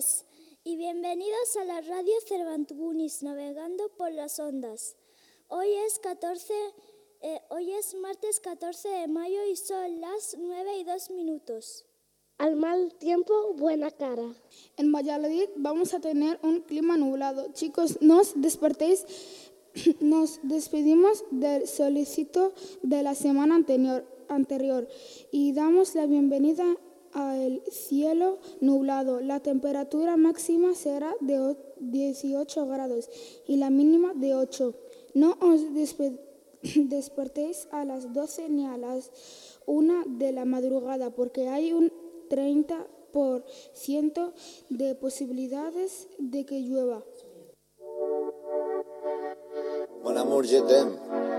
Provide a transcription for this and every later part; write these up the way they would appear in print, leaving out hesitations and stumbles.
días y bienvenidos a la radio Cervantes navegando por las ondas. Hoy es martes 14 de mayo y son las 9:02. Al mal tiempo, buena cara. En Valladolid vamos a tener un clima nublado. Chicos, nos despedimos del solecito de la semana anterior y damos la bienvenida al cielo nublado. La temperatura máxima será de 18 grados y la mínima de 8. No os despertéis a las 12 ni a las 1 de la madrugada porque hay un 30% de posibilidades de que llueva. Mon amour, je t'aime.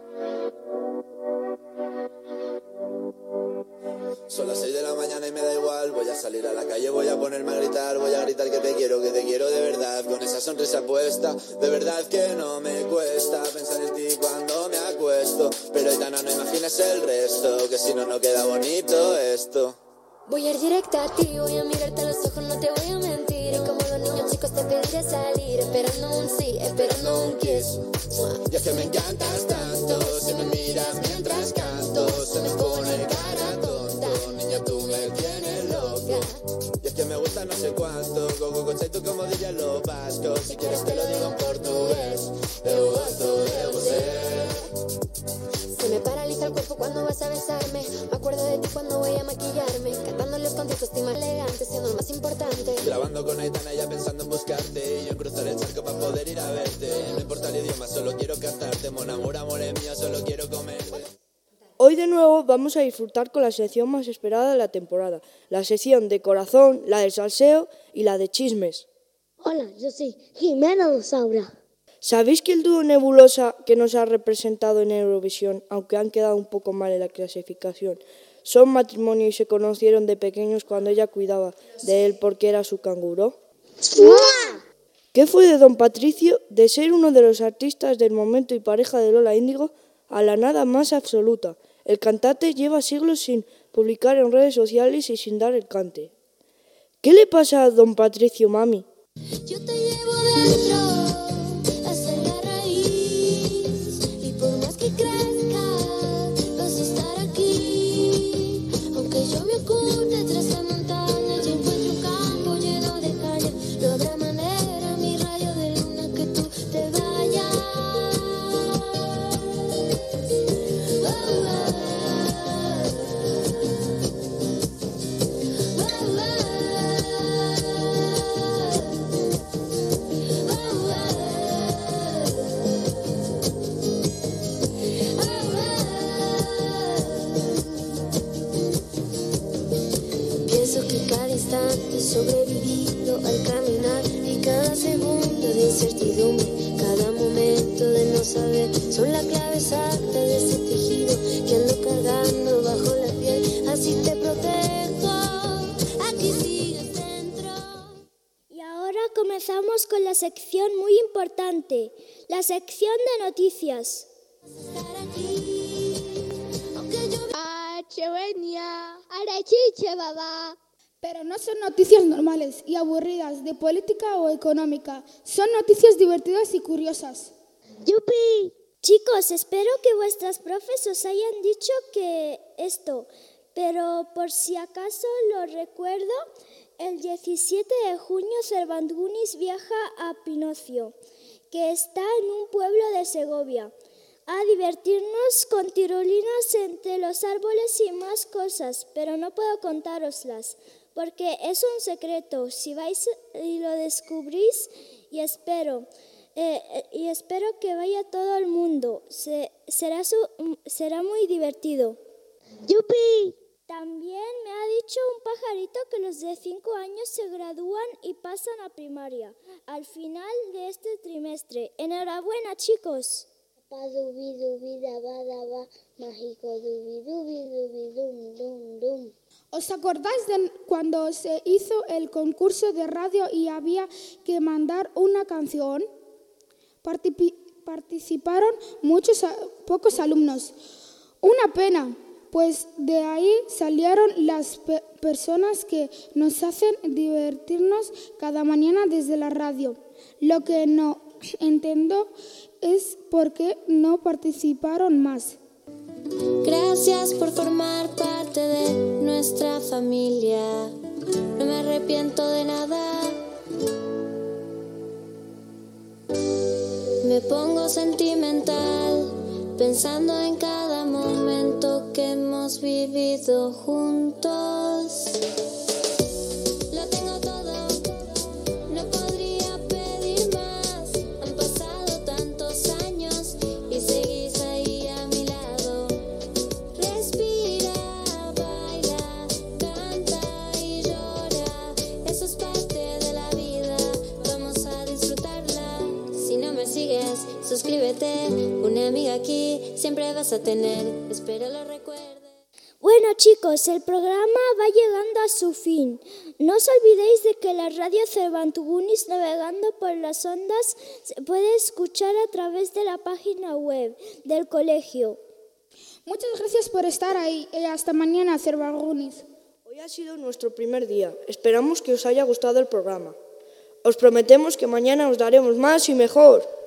Son las 6 de la mañana y me da igual. Voy a salir a la calle, voy a ponerme a gritar. Voy a gritar que te quiero de verdad. Con esa sonrisa puesta, de verdad que no me cuesta pensar en ti cuando me acuesto. Pero Aitana, no imagines el resto, que si no, no queda bonito esto. Voy a ir directa a ti, voy a mirarte a los ojos, no te voy a mentir. Y como los niños chicos te pediré salir, esperando un sí, esperando un kiss. Y es que me encantas tanto, si me miras mientras canto, se me pone cara tonta, niña tú me tienes loca. Y es que me gusta no sé cuánto, go, tú como dirían los vascos, si quieres te lo digo en portugués, eu gosto de você. Se me paraliza el cuerpo cuando vas a besarme, me acuerdo de ti cuando voy a maquillarme, cantando en los conciertos estoy más elegante, siendo lo más importante. Grabando con Aitana ya pensando en buscarte, y yo en cruzar el charco para poder ir a verte. No importa el idioma, solo quiero cantarte, mon amour, amor es mío, solo quiero comerte. Hoy de nuevo vamos a disfrutar con la sección más esperada de la temporada, la sección de corazón, la de salseo y la de chismes. Hola, yo soy Jimena Rosaura. ¿Sabéis que el dúo Nebulosa, que nos ha representado en Eurovisión, aunque han quedado un poco mal en la clasificación, son matrimonio y se conocieron de pequeños cuando ella cuidaba de él porque era su canguro? ¿Qué fue de don Patricio de ser uno de los artistas del momento y pareja de Lola Índigo a la nada más absoluta? El cantante lleva siglos sin publicar en redes sociales y sin dar el cante. ¿Qué le pasa a don Patricio, mami? Yo te llevo dentro, hasta la raíz, y por más que crezca, vas a estar aquí. Aunque yo me oculte tras la montaña, yo encuentro un campo lleno de caña. No habrá manera, mi rayo de luna, que tú te vayas. Pienso que cada instante he sobrevivido al caminar y cada segundo de incertidumbre, cada momento de no saber, son la clave exacta de ese tejido que ando cargando bajo la piel. Así te protejo, aquí sigues dentro. Y ahora comenzamos con la sección muy importante, la sección de noticias. Estar aquí, aunque yo Pero no son noticias normales y aburridas de política o económica. Son noticias divertidas y curiosas. ¡Yupi! Chicos, espero que vuestras profes os hayan dicho que esto, pero por si acaso lo recuerdo, el 17 de junio Cervantes viaja a Pinocio, que está en un pueblo de Segovia, a divertirnos con tirolinas entre los árboles y más cosas, pero no puedo contároslas, porque es un secreto. Si vais y lo descubrís, y espero que vaya todo el mundo, será muy divertido. ¡Yupi! También me ha dicho un pajarito que los de 5 años se gradúan y pasan a primaria al final de este trimestre. ¡Enhorabuena, chicos! Dubi dubi daba daba, mágico dubi dubi dubi dum dum dum. ¿Os acordáis de cuando se hizo el concurso de radio y había que mandar una canción? Participaron pocos alumnos. Una pena, pues de ahí salieron las personas que nos hacen divertirnos cada mañana desde la radio. Lo que no entiendo es por qué no participaron más. Gracias por formar parte de nuestra familia. No me arrepiento de nada. Me pongo sentimental pensando en cada momento que hemos vivido juntos. Lo tengo todo, no podría pedir más. Han pasado tantos años y seguís ahí a mi lado. Respira, baila, canta y llora. Eso es parte de la vida, vamos a disfrutarla. Si no me sigues, suscríbete. Una amiga aquí siempre vas a tener. Espero lo recuerdes. Bueno chicos, el programa va llegando a su fin. No os olvidéis de que la radio Cervantugunis navegando por las ondas se puede escuchar a través de la página web del colegio. Muchas gracias por estar ahí y hasta mañana, Cervantugunis. Hoy ha sido nuestro primer día. Esperamos que os haya gustado el programa. Os prometemos que mañana os daremos más y mejor.